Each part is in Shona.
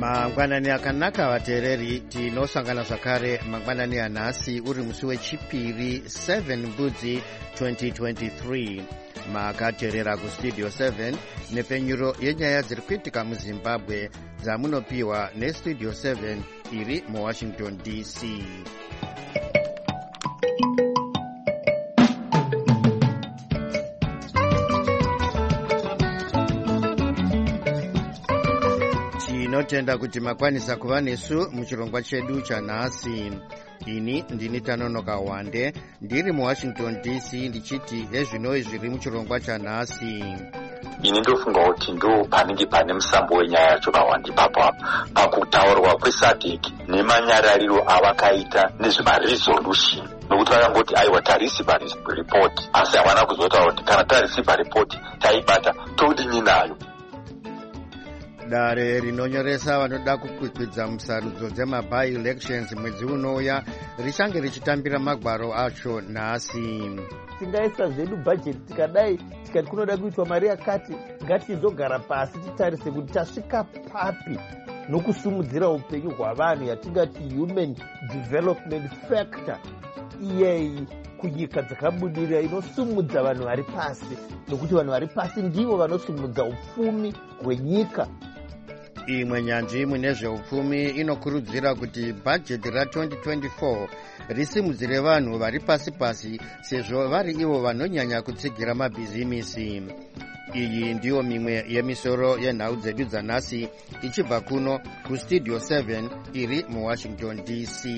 Mangwanani akanaka vateereri, tinosangana zvakare mangwanani anhasi uri musi wechipiri 7 Mbudzi 2023. Makateerera kustudio 7 nepenyuro yenyaya dziri kuitika muZimbabwe dzamunopiwa nestudio 7 iri muWashington DC. Tinotenda kuti makwanisa kuva nesu muchirongwa chedu chanhasi. Ini ndini Tanonoka Wande, ndiri muWashington DC ndichiti ezvinoi zviri muchirongwa chanhasi. Ini ndofunga kuti ndo panenge pane musambo wenyaya yacho pawandi papo pakutaurwa kweSADC nemanyarariro avakaita nezvemaresolution, nokuti vakangoti aiwa tarisipa report, asi havana kuzotaura kuti kana tarisipa report taibata todini nayo. Dare rinonyoresa vanoda kukwikwidza musarudzo dzemaby elections mwedzi unouya richange richitambira magwaro acho nhasi. Tingaisa zvedu budget tikadai tikati kunoda kuitwa mari yakati, ngatizogara pasi titarise kuti tasvika papi nokusumudzira upenyu hwavanhu, yatingati human development factor iyeyi kunyika dzakabudirira inosumudza vanhu vari pasi, nokuti vanhu vari pasi ndivo vanosumudza upfumi hwenyika. Imwe nyanzvi mune zveupfumi inokurudzira kuti bhajeti ra2024 risimudzire vanhu vari pasi pasi, sezvo vari ivo vanonyanya kutsigira mabhizimisi. Iyi ndiyo mimwe yemisoro yenhau dzedu dzanhasi ichibva kuno kustudio 7 iri muWashington DC.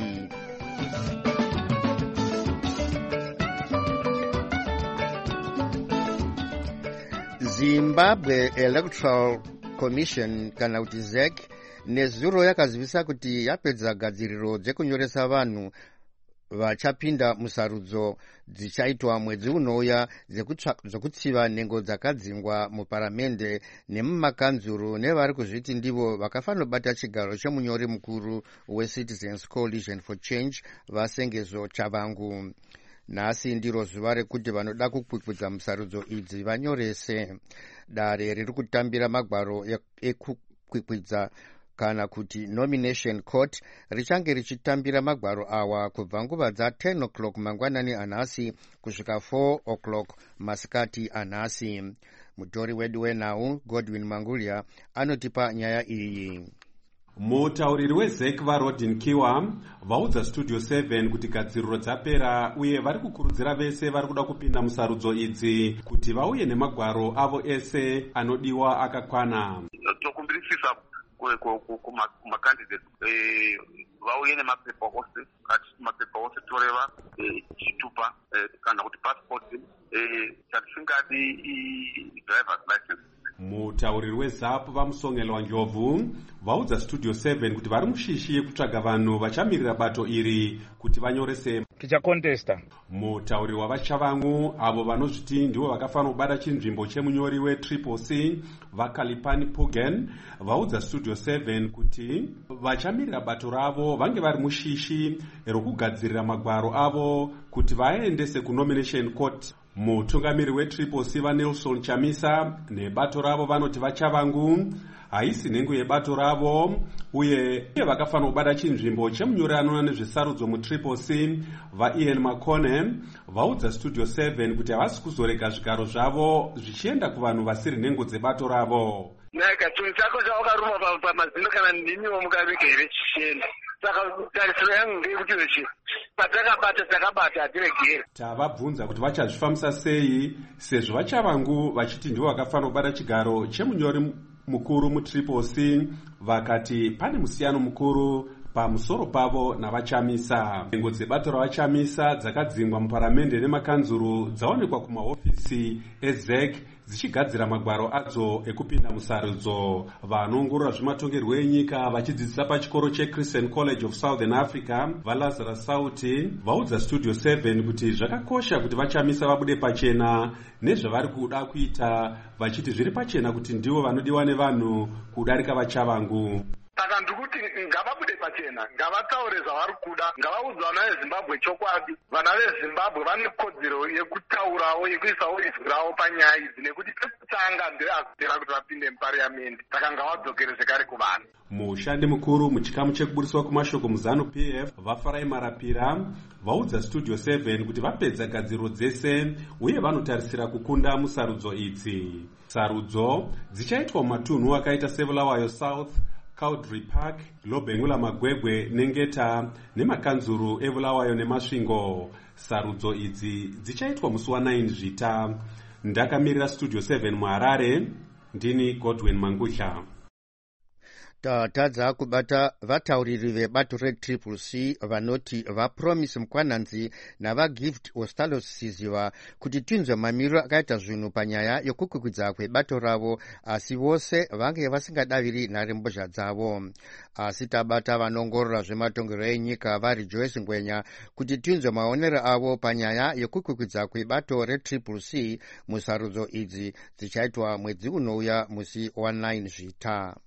Zimbabwe Electoral Commission kana kuti ZEC nezuro yakazivisa kuti yapedza gadziriro dzekunyoresa vanhu vachapinda musarudzo dzichaitwa mwedzi unouya dzekutsiva nhengo dzakadzingwa muparamende nemumakanzuru nevari kuzviti ndivo vakafanobata chigaro chemunyori mukuru weCitizens Coalition for Change Vasengezo Chavangu. Nhasi ndiro zuva rekuti vanoda kukwikwidza musarudzo idzi vanyorese. Dare riri kutambira magwaro ekukwikwidza kana kuti nomination court richange richitambira magwaro awa kubva nguva dza10 o'clock mangwanani anhasi kusvika 4 o'clock masikati anhasi. Mutori wedu wenhau Godwin Mangulia anotipa nyaya iyi. Mutauriri weZEC vaRodin Kiwa vaudza studio 7 kuti gadziriro dzapera uye vari kukurudzira vese vari kuda kupinda musarudzo idzi kuti vauye nemagwaro avo ese anodiwa akakwana. Tokumbirisisa kumakandidates vauye nemapepa ose, mapepa ose toreva chitupa kana kuti passport chatisingadi driver's license. Mutauriri weZAP vamusongelwa Njovu vaudza studio 7 kuti vari mushishi yekutsvaga vanhu vachamirira bato iri kuti vanyorese. Tichakontesta. Mutauriri wavaChavangu avo vanozviti ndivo vakafanira kubata chinzvimbo chemunyori weCCC vaKalipani Pugen vaudza studio 7 kuti vachamirira bato ravo vange vari mushishi rokugadzirira magwaro avo kuti vaendese kunomination court. Mutungamiri weCCC vaNelson Chamisa nebato ravo vanoti vaChavangu haisi nhengo yebato ravo uye vakafanira kubata chinzvimbo chemunyori anoona nezvesarudzo muCCC vaIan Makone vaudza studio 7 kuti havasi kuzorega zvigaro zvavo zvichienda kuvanhu vasiri nhengo dzebato ravo. Naika chinhu chako chaukaruma pamazino kana ndiniwo mukavika here chichienda. Saka tarisiro yangu ndeyekuti takabata hatiregere. Tavabvunza kuti vachazvifambisa sei sezvo vaChavangu vachiti ndivo vakafanira kubata chigaro chemunyori mukuru muCCC vakati pane musiyano mukuru pamusoro pavo navaChamisa. Nhengo dzebato ravaChamisa dzakadzingwa muparamende nemakanzuru dzaonekwa kumahofisi eZEC dzichigadzira magwaro adzo ekupinda musarudzo. Vanoongorora zvematongerwo enyika vachidzidzisa pachikoro cheChristian College of Southern Africa vaLazarus Sauti vaudza studio 7 kuti zvakakosha kuti vaChamisa vabude pachena nezvavari kuda kuita, vachiti zviri pachena kuti ndivo vanodiwa nevanhu kudarika vaChavangu. Saka saka ndikuti ngavabude pachena, ngavataure zvavari kuda, ngavaudza vana vezimbabwe chokwadi. Vana vezimbabwe vane kodzero yekutaurawo, yekuisawo izwi ravo panyaya idzi, nekuti pekutanga ndeakutera kuti vapinde mupariamendi, saka ngavadzokere zvekare kuvanhu. Mushandi mukuru muchikamu chekuburiswa kumashoko muzanu PF vafarai marapira vaudza Studio 7 kuti vapedza gadziriro dzese uye vanotarisira kukunda musarudzo idzi. Sarudzo dzichaitwa mumatunhu akaita Sevulawayo South, Cowdrey Park, Lobengula Magwegwe, Nengeta nemakanzuru eVulawayo neMasvingo. Sarudzo idzi dzichaitwa musi wa9 Zvita. Ndakamirira Studio 7 muHarare, ndini Godwin Mangudla. Tatadza kubata vatauriri vebato reTCCC vanoti vaPromise Mukwananzi navaGift Ostalos Siziva kuti tinzwe mamiriro akaita zvinhu panyaya yokukwikwidzwa kwebato ravo, asi vose vange vasingadaviri nharembozha dzavo. Asi tabata vanongorora zvematongero enyika vari Joyce Ngwenya kuti tinzwe maonero avo panyaya yokukwikwidzwa kwebato reTCCC musarudzo idzi dzichaitwa mwedzi unouya musi wa9 Zvita.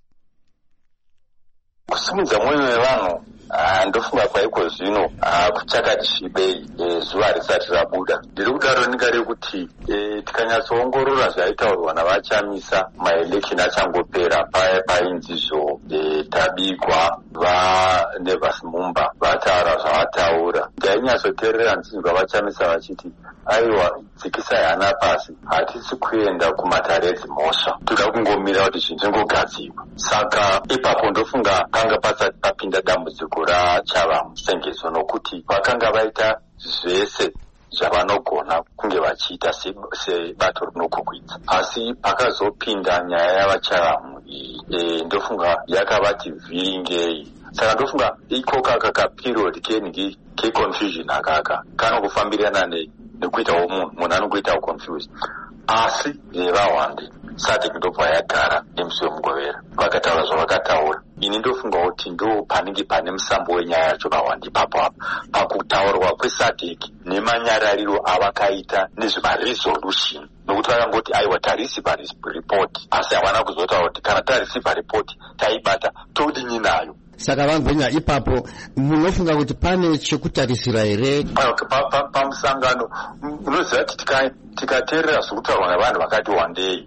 Kusimudza mwoyo wevanhu ndofunga kwaiko zvino kuchakati svibei zuva risati rabuda. Ndiri kudaro ndingari kuti tikanyatsoongorora zvaitaurwa navachamisa maelection achangopera paya painzizvo tabigwa vaNevas Mumba vataura zvavataura, ndainyatsoteerera ndichinzwa vachamisa vachiti aiwa dzikisai hana pasi, hatisi kuenda kumatare edzimhosva, toda kungomira kuti zvinhu zvingogadzirwa. Saka ipapo ndofunga panga pasati papinda dambudziko raChavamwe sengezo, nokuti vakanga vaita zvese zvavanogona kunge vachiita sebato rinokukwidza, asi pakazopinda nyaya yavaChavamwe iyi ndofunga yakavati vhiringei. Saka ndofunga ikoka kakaperiod keconfusion akaka kanokufambirana nekuitawo munhu anongoitawo confused, asi vevawande SADC ndobva yagara nemusi wemugovera vakataura zvavakataura. Ini ndofunga kuti ndo panenge pane musambo wenyaya yacho vawanda ipapo apa pakutaurwa kweSADC nemanyarariro avakaita nezvemaresolution, nokuti vakangoti aiwa tareceiva report, asi havana kuzotaura kuti kana tareceiva report taibata todini nayo. Saka Vangwenya ipapo munofunga kuti pane chekutarisira here? Pamusangano unoziva kuti tikateerera zvokutaurwa navanhu vakati wandei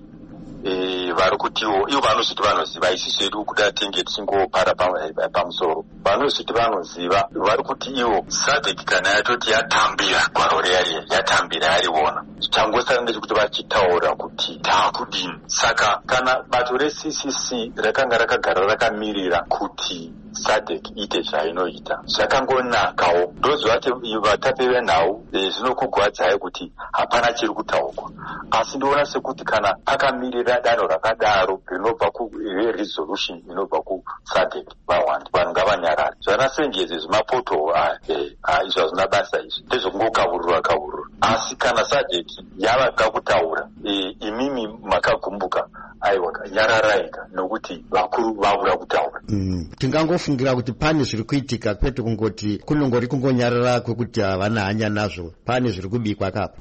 vari kutiwo ivo vanozviti vanoziva, isusu edu kuda tenge tichingopara pamusoro, vanozviti vanoziva vari kuti ivo SADC kana yatoti yatambira gwaro reya yatambira yariona, changosara ndechekuti vachitaura kuti taakudini. Saka kana bato reCCC rakanga rakagara rakamirira kuti SADC ite zvainoita zvakangonakawo, ndoziva kuti vatape venhau zvinokugwadzai kuti hapana chiri kutaurwa, asi ndoona sekuti kana pakamirira danho rakadaro rinobva kuresolution inobva kuSADC vawanda, vanhu ngavanyarare. Zvanasengeze zvimapoto izvo hazvina basa, izvi ndezvokungokavurura, asi kana SADC yavaga kutaura imimi makagumbuka, aiwa nyararaika, nokuti vakuru vavura kutaura. Tingangofungira kuti pane zviri kuitika, kwete kungoti kunongori kungonyarara kwekuti havana hanya nazvo, pane zviri kubikwa kapo.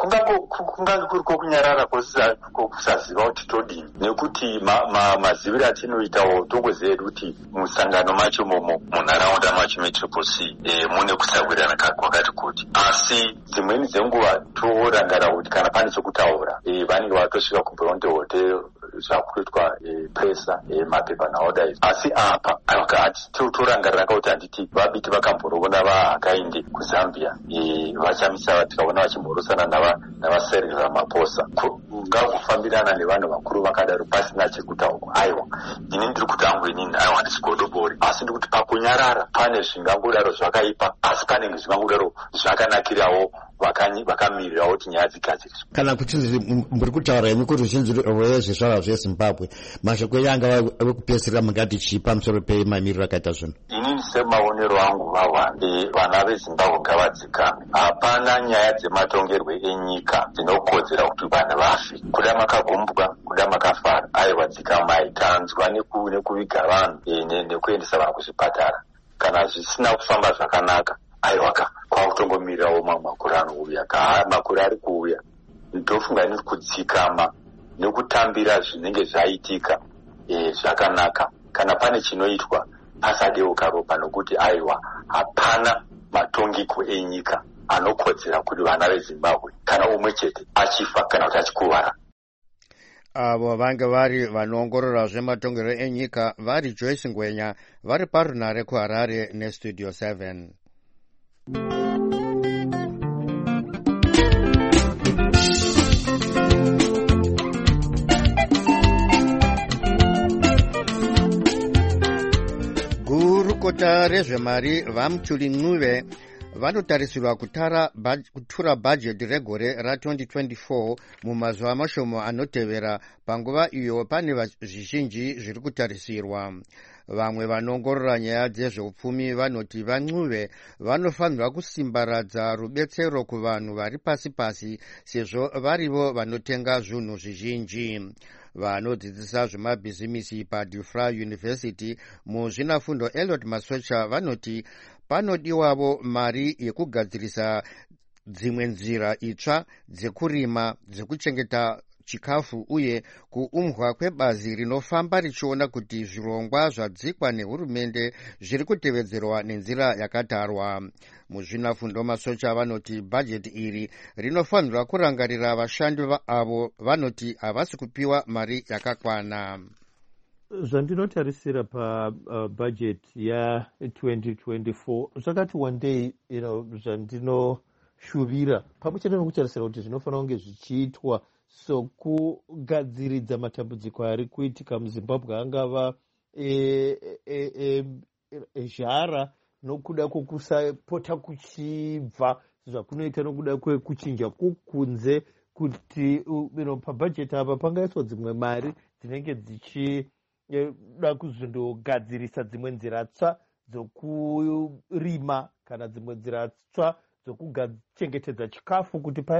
Kungange kuriko kunyarara kusaziva kuti todini, nekuti maziviro atinoitawo tongoziva kuti musangano macho momo munharaunda macho meTCCC mune kusagwirana kwakati kuti, asi dzimweni dzenguva torangara kuti kana pane chekutaura vanenge vatosvika kumbondehote zvakuitwa presa mapepa naodais, asi apa torangarira kuti handiti vabiti vakamborona vahakainde kuZambia vachamisa tikaona vachimborosana navaCyril Ramaphosa, ngakufambirana nevanhu vakuru vakadaro pasina chekutaurwa. Aiwa ini ndiri kuti angu inini aiwa ndisigodobori, asi ndikuti pakunyarara pane zvingangodaro zvakaipa, asi panenge zvingangodaro zvakanakirawo vakamirirawo kuti nyaya dzigadziriswe. Kana kuti muri kutaura imi kuti ruzhinji rwezvizvarwa zveZimbabwe mashoko yanga vekupedzisira mungati chii pamusoro pemamiriro akaita zvino? Inini semaonero angu vana veZimbabwe ngavadzikame. Hapana nyaya dzematongerwe enyika dzinokodzera kuti vanhu vafe, kuda makagumbuka kuda makafara, aiwa dzikamai, tanzwa nekuviga vanhu nekuendesa vanhu kuzvipatara. Kana zvisina kufamba zvakanaka, aiwaka kwakutongomirirawo mamwe makore anouya, makore ari kuuya, ndofunga ine kudzikama nekutambira zvinenge zvaitika zvakanaka kana pane chinoitwa pasadeuka ropa, nokuti aiwa hapana matongiko enyika anokodzera kuti vana veZimbabwe kana umwe chete achifa kana kuti achikuvara. Avo vange vari vanoongorora zvematongero enyika vari Joyce Ngwenya vari parunare kuHarare neStudio 7. Gurukota rezvemari vaMutuli Ncube vanotarisirwa kutura bhajeti regore ra2024 mumazuva mashomo anotevera, panguva iyo pane zvizhinji zviri kutarisirwa. Vamwe vanoongorora nyaya dzezveupfumi vanoti vaNcube vanofanirwa kusimbaradza rubetsero kuvanhu vari pasi pasi, sezvo varivo vanotenga zvinhu zvizhinji. Vanodzidzisa zvemabhizimisi paDufra University muzvinafundo Elliot Masocha vanoti panodiwavo mari yekugadzirisa dzimwe nzira itsva dzekurima, dzekuchengeta chikafu uye kuumbwa kwebazi rinofamba richiona kuti zvirongwa zvadzikwa nehurumende zviri kutevedzerwa nenzira yakatarwa. Muzvinafundo Masocha vanoti bhajeti iri rinofanirwa kurangarira vashandi avo vanoti havasi kupiwa mari yakakwana. Zvandinotarisira pabudget ya2024 zvakati wandei zvandinoshuvira pamwe chete nokutarisira kuti zvinofanira kunge zvichiitwa sokugadziridza matambudziko ari kuitika muZimbabwe, angava zhara nokuda kwokusapota kuchibva zvakunoita nokuda kwekuchinja kukunze, kuti pabhajeti apa pangaiswa dzimwe mari dzinenge dzichida kuzondogadzirisa dzimwe nzira tsva dzokurima kana dzimwe nzira tsva dzokugachengetedza chikafu, kuti paya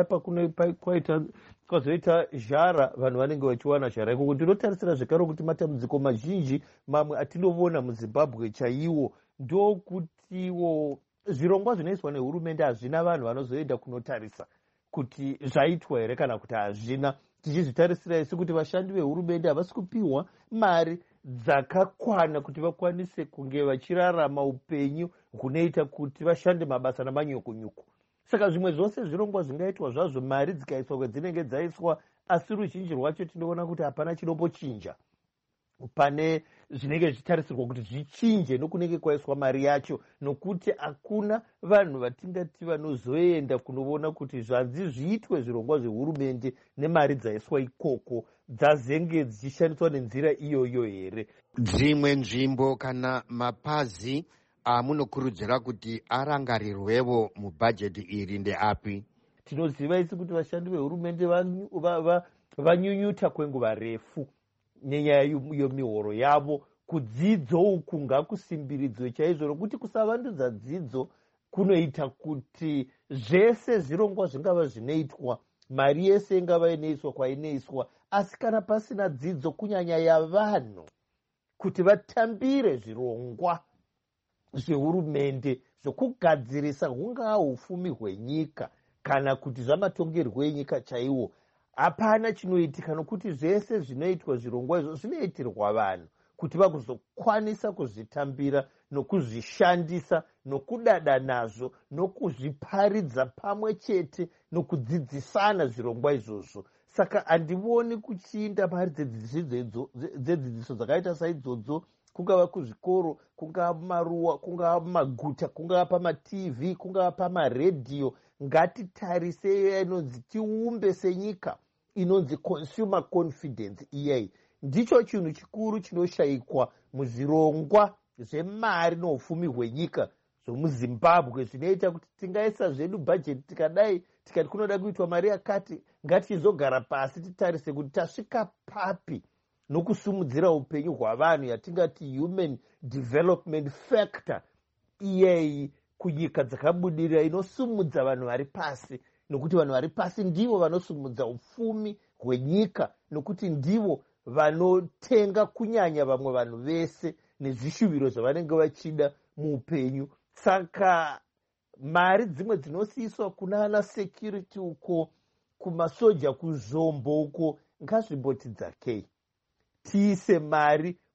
kwazoita zhara vanhu vanenge vachiwana zhara iko. Ndinotarisira zvekare kuti matambudziko mazhinji mamwe atinoona muZimbabwe chaiwo ndokutiwo zvirongwa zvinoiswa nehurumende hazvina vanhu vanozoenda kunotarisa kuti zvaitwa here kana kuti hazvina. Tichizvitarisira isi kuti vashandi vehurumende havasi kupiwa mari dzakakwana kuti vakwanise kunge vachirarama upenyu hunoita kuti vashande mabasa namanyuku-nyuku. Saka zvimwe zvose zvirongwa zvingaitwa zvazvo mari dzikaiswa kwadzinenge dzaiswa, asi ruzhinji rwacho tinoona kuti hapana chinombochinja pane zvinenge zvichitarisirwa kuti zvichinje nokunenge kwaiswa mari yacho, nokuti hakuna vanhu vatingati vanozoenda kunoona kuti zvanzi zviitwe zvirongwa zvehurumende nemari dzaiswa ikoko dzazenge dzichishandiswa nenzira iyoyo here. Dzimwe nzvimbo kana mapazi amunokurudzira kuti arangarirwevo mubhajeti iri ndeapi? Tinoziva isi kuti vashandi vehurumende vanyunyuta kwenguva refu nenyaya yemihoro yavo. Kudzidzo uku ngakusimbiridzwe chaizvo, nokuti kusavandudza dzidzo kunoita kuti zvese zvirongwa zvingava zvinoitwa, mari yese ingava inoiswa kwainoiswa, asi kana pasina dzidzo kunyanya yavanhu kuti vatambire zvirongwa zvehurumende zvokugadzirisa hungaa ufumi hwenyika kana kuti zvamatongerwo enyika chaiwo, hapana chinoitika, nokuti zvese zvinoitwa zvirongwa izvo zvinoitirwa vanhu kuti vakuzokwanisa kuzvitambira nokuzvishandisa nokudada nazvo nokuzviparidza pamwe chete nokudzidzisana zvirongwa izvozvo. Saka handioni kuchiinda mari dzedzidziso dzakaita saidzodzo, kungava kuzvikoro, kungava mumaruwa, kungava mumaguta, kungava pamaTV, kungava pamaredhiyo. Ngatitarise inonzi tiumbe senyika inonzi consumer confidence. Iyeyi ndicho chinhu chikuru chinoshayikwa muzvirongwa zvemari noufumi hwenyika zvomuZimbabwe, zvinoita kuti tingaisa zvedu bhajeti tikadai tikati kunoda kuitwa mari yakati, ngatichizogara pasi titarise kuti tasvika papi nokusimudzira upenyu hwavanhu, yatingati human development factor iyeyi kunyika dzakabudirira, inosimudza vanhu vari pasi, nokuti vanhu vari pasi ndivo vanosimudza upfumi hwenyika, nokuti ndivo vanotenga kunyanya vamwe vanhu vese nezvishuviro zvavanenge vachida muupenyu. Saka mari dzimwe dzinosiyiswa kuna ana security uko, kumasoja, kuzvombo uko, ngazvimboti dzakei. Tiise mari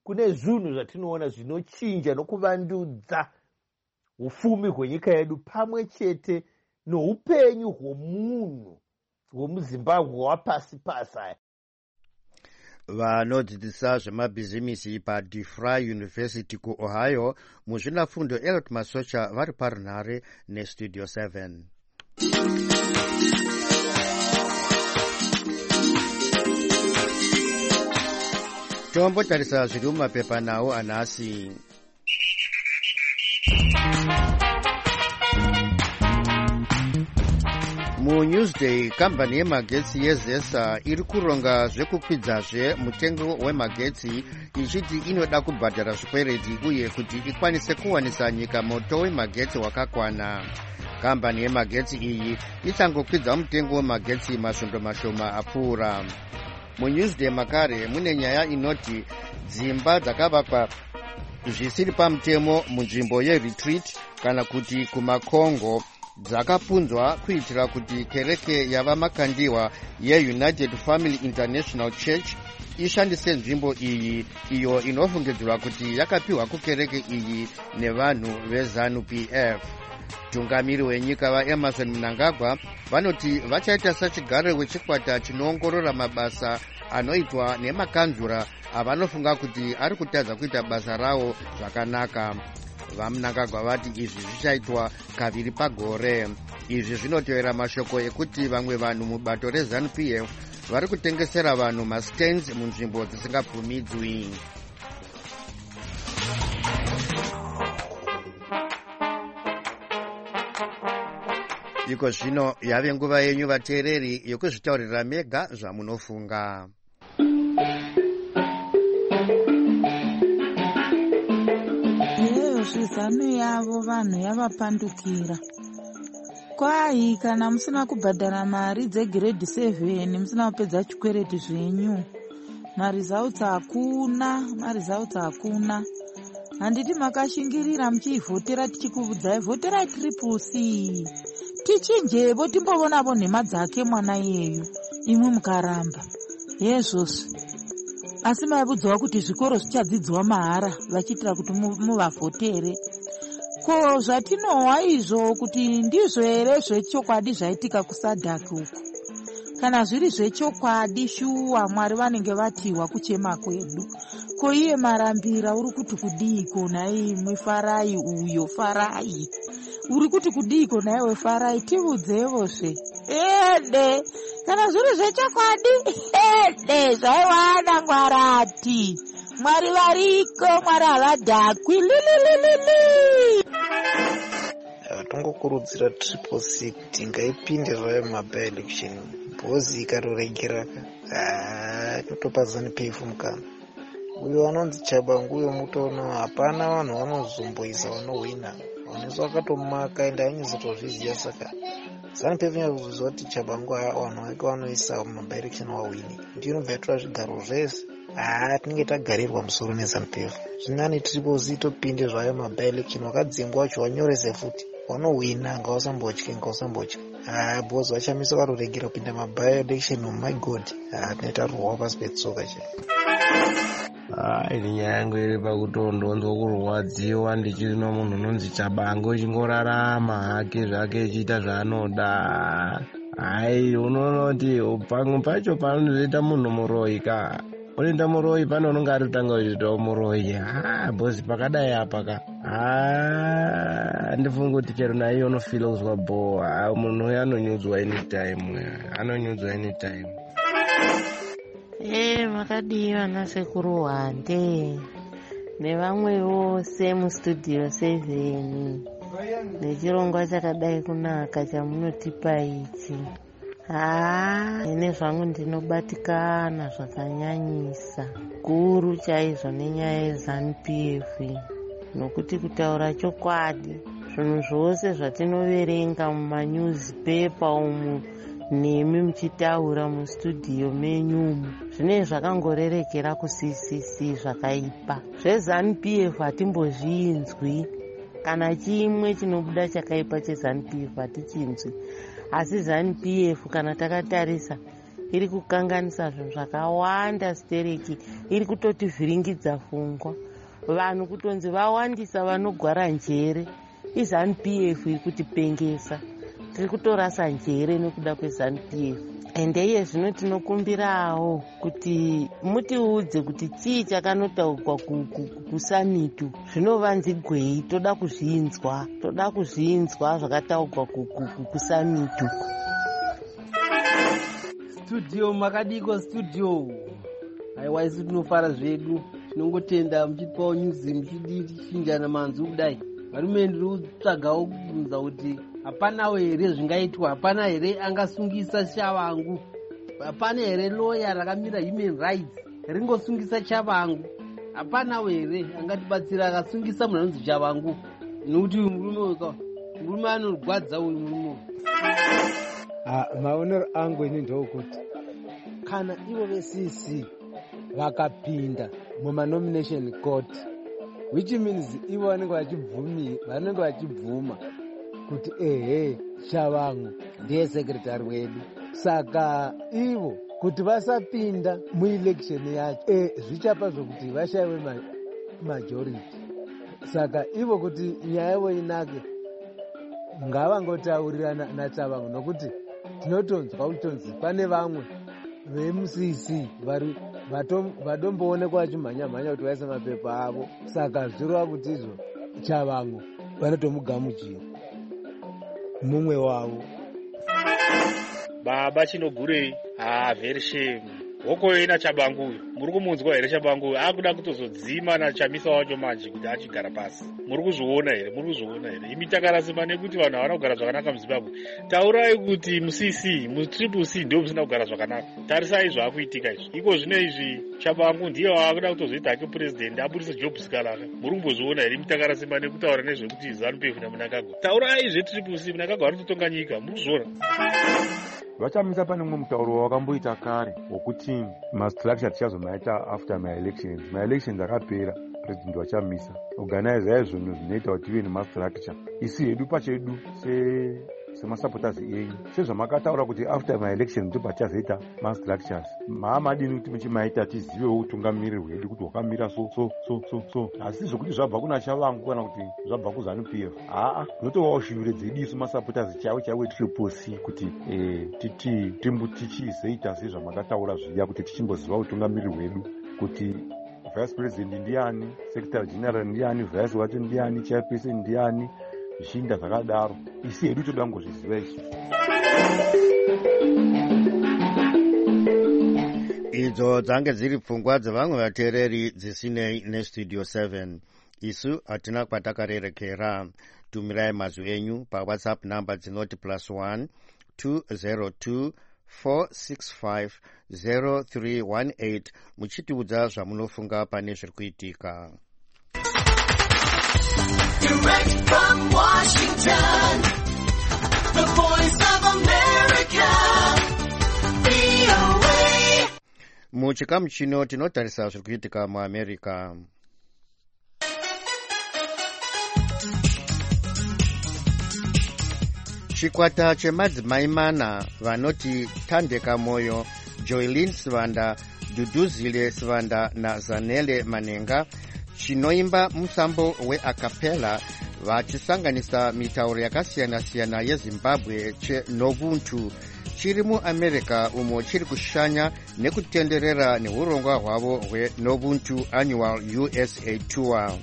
kune zvinhu zvatinoona zvinochinja nokuvandudza ufumi hwenyika yedu pamwe chete noupenyu hwomunhu hwemuzimbabwe wapasi pasi aya. vanodzidzisa zvemabhizimisi paDeFry University kuOhio muzvinafundo Elliot Masocha vari parunhare nestudio 7. tombotarisa zviri mumapepa nawo anhasi. muNewsday kambani yemagetsi yeZESA iri kuronga zvekukwidzazve mutengo wemagetsi ichiti inoda kubhadhara zvikwereti uye kuti ikwanise kuwanisa nyika moto wemagetsi wakakwana. kambani yemagetsi iyi ichangokwidza mutengo wemagetsi masvondo mashoma apfuura. muNewsday makare mune nyaya inoti dzimba dzakavakwa zvisiri pamutemo munzvimbo yeretreat kana kuti kumakongo dzakapunzwa kuitira kuti kereke yava makandiwa yeUnited Family International Church ishandise nzvimbo iyi iyo inofungidzirwa kuti yakapiwa kukereke iyi nevanhu veZANU-PF. tungamiri wenyika vaEmerson Mnangagwa vanoti vachaita sachigare wechikwata chinoongorora mabasa anoitwa nemakanzura avanofunga kuti ari kutadza kuita basa rawo zvakanaka. vaMnangagwa vati izvi zvichaitwa kaviri pagore. izvi zvinotevera mashoko ekuti vamwe vanhu mubato reZANU-PF vari kutengesera vanhu mastands munzvimbo dzisingabvumidzwi. iko zvino yave nguva yenyu vateereri yokuzvitaurira mega zvamunofunga. zano yavo vanhu yavapandukira. Kwai kana musina kubhadhara mari dzegrade 7 musina kupedza chikwereti zvenyu, maresults hakuna. Handiti makashingirira muchivhotera tichikuudzai vhoterai triple C tichinjevo timbovonavo nhema dzake mwana yeyu, imwe mukaramba yezvozvo. Asi maibudzwa kuti zvikoro zvichadzidzwa mahara vachiitira kuti muvavhotere. Ko zvatinohwa izvo kuti ndizvo here zvechokwadi zvaitika kuSADC uku? Kana zviri zvechokwadi shuwa Mwari vanenge vatiwa kuchema kwedu. Ko iye marambira uri kuti kudii kona imwe Farai uyo Farai? Uri kuti kudii kona iwe Farai tiudzevozve. Ede kana zviri zvechokwadi ede zvaiwana Mwarati. Mwari variko, Mwari havadhakwi lilililili. Vatongokurudzira triple C kuti ngaipinde zvayo mumabye election. Bhozi ikatoregeraka inotopa ZANU-PF mukana. Uyo anonzi Chabangu uyo mutoona hapana vanhu vanozomboisa vanohwina. Vanhu vakatomaka ende anyazotozviziva, saka ZANU-PF inozviziva kuti Chabangu vanhu vake vanoisa mumabye election wahwini. Ndiyo inobva yatora zvigaro zvese. Tinenge tagarirwa musoro neZANU-PF. Zvinani triple C topinde zvayo mumabye election, wakadzingwa wacho wanyorese futi. Wanohwina ngausambotye. Bhozi vachamisa vatoregera kupinda mabye election. Oh my god. Tinoita ruwa pasi petsoka che. Ini nyaya yangu iri pakutondonzwa kurwadziwa ndichirina munhu unonzi Chabangu chingorarama hake zvake echiita zvaanoda. Unoona kuti pamwe pacho panozoita munhu muroyi ka. Unoita muroyi pane unonge ari kutanga kuchiitawo muroyi. Bhozi pakadai apa ka. Ndifunga kuti chero naiye unofila kuzwa bhowa. Munhu uyu anonyudzwa anytime. Makadii vana sekuru Hande nevamwe vose mustudio 7 nechirongwa chakadai kunaka chamunotipa ichi. Ine zvangu ndinobatikana zvakanyanyisa guru chaizvo nenyaya yeZANU-PF, nokuti kutaura chokwadi zvinhu zvose zvatinoverenga mumanewspaper umu nemi muchitaura mustudio menyumu zvine zvakangorerekera kuCCC zvakaipa. ZveZANU-PF hatimbozvinzwi, kana chimwe chinobuda chakaipa cheZANU-PF hatichinzwi. Asi ZANU-PF kana takatarisa iri kukanganisa zvinhu zvakawanda. stereki iri kutotivhiringidza pfungwa, vanhu kutonzi vawandisa vanogwara njere. iZANU-PF iri kutipengesa, tiri kutorasa njere nekuda kweZANU-PF. Ende iye zvino tinokumbirawo kuti mutiudze kuti chii chakanotaurwa kusamitu zvinovanzigwei. Toda kuzvinzwa zvakataurwa kusamitu. Studio makadiko studio. Aiwa isu tinofara zvedu, tinongotenda muchitipawo nyuzi muchidichinjana manzwi kudai. Varume ndiri kutsvagawo kubvunza kuti hapanawo here zvingaitwa, hapana here angasungisa Shavangu, hapana here loya rakamira human rights ringosungisa Shavangu, hapanawo here angatibatsira akasungisa munhu anonzi Shavangu, nokuti murume anorwadza uyu murume. Maonero angu ini ndokuti kana ivo ve-CC vakapinda mumanomination court, which means ivo vanenge vachibvuma kuti Shavangu ndiye sekretari wedu. Saka ivo kuti vasapinda muelection yacho zvichapa zvokuti vashayiwe majority. Saka ivo kuti nyaya yavo inake ngavangotaurirana naShavangu, nokuti tinotonzwa kutonzi pane vamwe veMCC vatomboonekwa vachimhanya kuti vaise mapepa avo. Saka zvirova kuti izvo Shavangu vanotomugamuchira mumwe wavo. Baba chinogurei? Very shame. Hoko ina Shavangu uyu muri kumunzwa here? Shavangu uyu akuda kutozodzima nachamisa wacho manje kuti achigara pasi. Muri kuzviona here? Imi takarasima nekuti vanhu havana kugara zvakanaka muZimbabwe. Taurai kuti mu-CCC ndio musina kugara zvakanaka. Tarisai zvaakuitika izvi. Iko zvino izvi Shavangu ndiye waakuda kutozoita hake president abudise Job Sikalaka. Muri kumbozviona here? Imi takarasima nekutaura nezvekuti ZANU-PF naMnangagwa. Taurai zve-CCC, Mnangagwa ari kutonga nyika. Muri kuzviona? Vachamisa pane mumwe mutauro wakamboita kare wokuti mastructure tichazomaita after my-elections akapera, president vachamisa organize zvinhu zvinoita kuti tive nemastructure. Isi hedu pachedu semasupporters enyu sezvamakataura kuti after my-elections ndipo patichazoita mastructures, maamadini kuti muchimaita tizivewo utungamiriri hwedu kuti hwakamira so. Asi zvokuti zvabva kuna Shavangu kana kuti zvabva kuZANU-PF, zvinotovawo shure dzedu isu masupporters chaiwo triple-C kuti tichizoita sezvamakataura zviya, kuti tichimboziva utungamiriri hwedu, kuti vice president ndiani, secretary general ndiani, vice wacho ndiani, chairperson ndiani, zvichinda zvakadaro. Isi hedu toda ngozviziva isu. Idzo dzange dziri pfungwa dzevamwe vateereri dzisinei neStudio 7. Isu hatina kwatakarerekera. Tumirai mazwi enyu paWhatsApp namba dzinoti +1 202 465 0318 muchitiudza zvamunofunga pane zviri kuitika. Direct from Washington, the Voice of America, VOA. Muchikamu chino tinotarisa zviri kuitika muAmerica. Chikwata chemadzimai mana vanoti Thandeka Moyo, Joylyn Sivanda, Duduzile Sivanda naZanele Manenga chinoimba musambo weacapella vachisanganisa mitauro yakasiyana-siyana yeZimbabwe cheNobuntu chiri muAmerica umo chiri kushanya nekutenderera neurongwa hwavo hweNobuntu Annual USA Tour.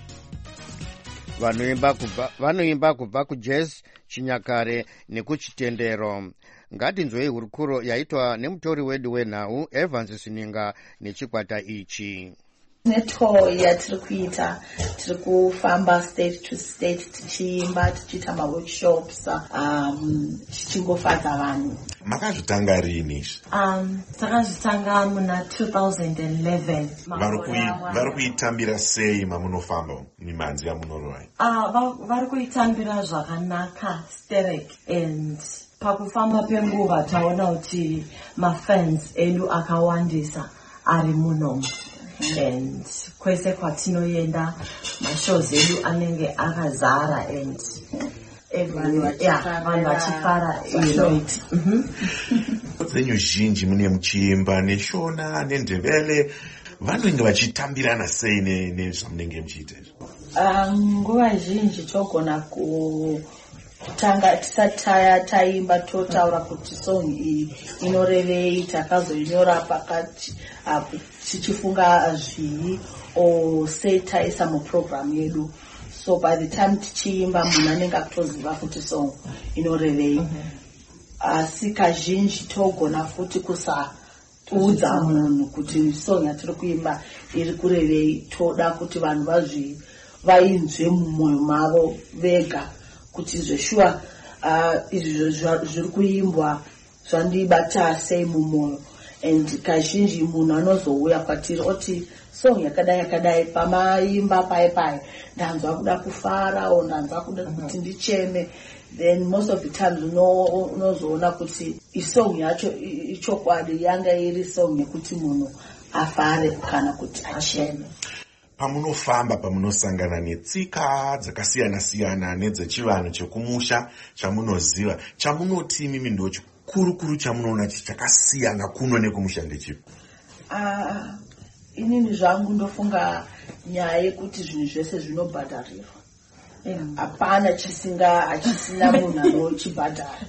Vanoimba kubva kujazz, chinyakare nekuchitendero. Ngatinzwei hurukuro yaitwa nemutori wedu wenhau Evans Sininga nechikwata ichi. Netour yatiri kuita, tiri kufamba state to state tichiimba, tichiita maworkshops, tichingofadza vanhu. Makazvitanga rini? Takazvitanga muna 2011. Vari kuitambira sei mamunofamba mimanzi yamunorova? Vari kuitambira zvakanaka sterek, and pakufamba penguva taona kuti mafans edu akawandisa ari munomu. And kwese kwatinoenda mashows edu anenge akazara, and vanhu vachifara. dzenyu zhinji mune muchiimba neshona nendebele vanenge vachitambirana sei nezvamunenge muchiita izvo? Nguva zhinji togona kutanga tisati taimba totaura kuti song iyi inorevei, takazoinyora pakati tichifunga zvii o sei taisa muprogramu yedu. So by the time tichiimba munhu anenge akutoziva kuti song inorevei. Asi kazhinji togona futi kusaudza munhu kuti song yatiri kuimba iri kurevei. Toda kuti vanhu vainzwe mumwoyo mavo vega kuti zveshuwa izvi zviri kuimbwa zvandibata sei mumwoyo. And kazhinji munhu anozouya kwatiri oti song yakadai pamaimba pai ndanzwa kuda kufara o ndanzwa kuda kuti ndicheme. Then most of the times unozoona kuti isong yacho ichokwadi yanga iri song yekuti munhu afare kana kuti acheme. Pamunofamba, pamunosangana netsika dzakasiyana-siyana nedzechivanhu chekumusha chamunoziva, chamunoti mimi ndo chikuru chamunoona chakasiyana kuno nekumusha ndechipi? Inini zvangu ndofunga nyaya yekuti zvinhu zvese zvinobhadharirwa. Hapana achisina munhu anochibhadhara.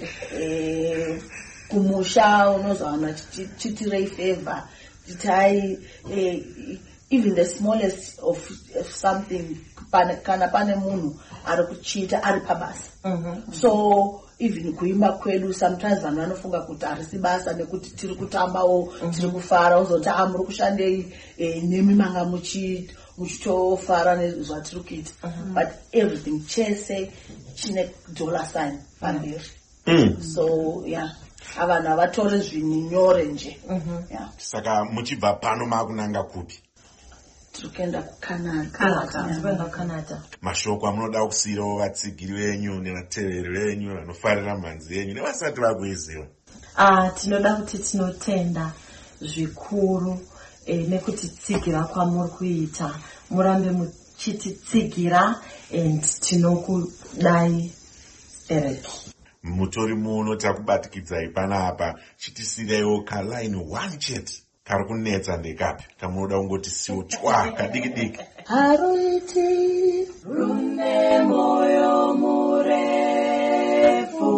Kumusha unozowana chitirei favor, chitai even the smallest of something kana pane munhu ari kuchita ari pabasa. So even kuimba kwedu sometimes vanhu vanofunga kuti harisi basa nekuti tiri kutambawo, tiri kufara, uzoti muri kushandei nemi manga muchitofara nezvatiri kuita. But everything chese chine dollar sign pamberi. So yeah, avanhu havatore zvinhu nyore nje. Saka muchibva pano makunanga kupi? Turikuenda kuCanada. Mashoko amunoda kusiyirawo vatsigiri venyu nevateveri venyu vanofarira mhanzi yenyu nevasati vakuiziva? Tinoda kuti tinotenda zvikuru nekuti tsigira kwamuri kuita. Murambe muchititsigira and tinokudai Eric. Mutori muno takubatikidzai panapa, chitisiraiwo kalaini one chete kari kunetsa ndekapi kamunoda kungoti siwo chwa kadiki-diki. Haruiti rune moyo murefu,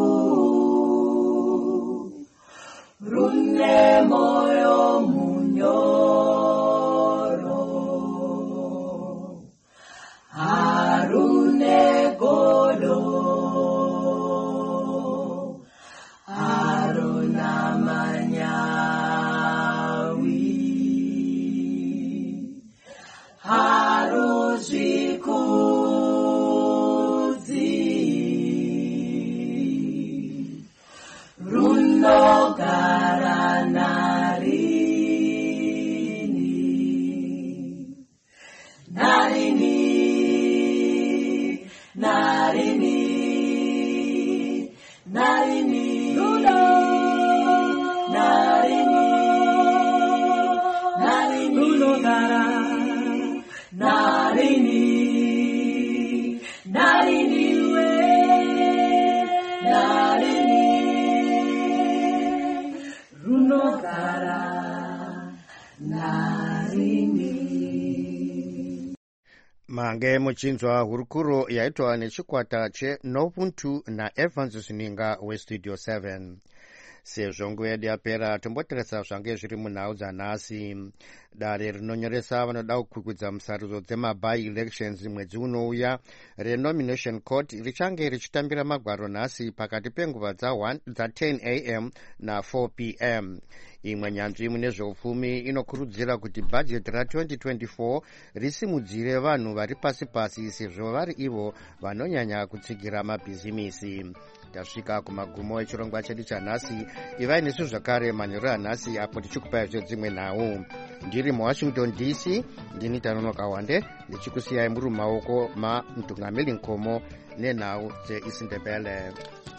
rune moyo munyoro, harune godo, haruna manyawi, haruzvikudzi, runogara narini, narini, narini, narini, runo, narini, narini, runogara narini, narini we, narini, runogara narini. Mange muchinzwa hurukuro yaitwa nechikwata cheNobuntu naEvans Zininga weStudio 7. Sezvo nguva yedu yapera, tomboteresa zvange zviri munhau dzanhasi. Dare rinonyoresa vanoda kukwikwidzwa musarudzo dzemabi-elections mwedzi unouya renomination court richange richitambira magwaro nhasi pakati penguva dza10 am na4 pm. Imwe nyanzvi mune zveupfumi inokurudzira kuti bhajeti ra2024 risimudzire vanhu vari pasi-pasi sezvo vari ivo vanonyanya kutsigira mabhizimisi. Tasvika kumagumo echirongwa chedu chanhasi. Ivai nesu zvakare manheru anhasi apo tichikupai dzimwe nhau. Ndiri muWashington DC, ndini Tanonoka Wande, ndichikusiyai muri mumaoko maMtungamiri Nkomo nenhau dzeIsindebele.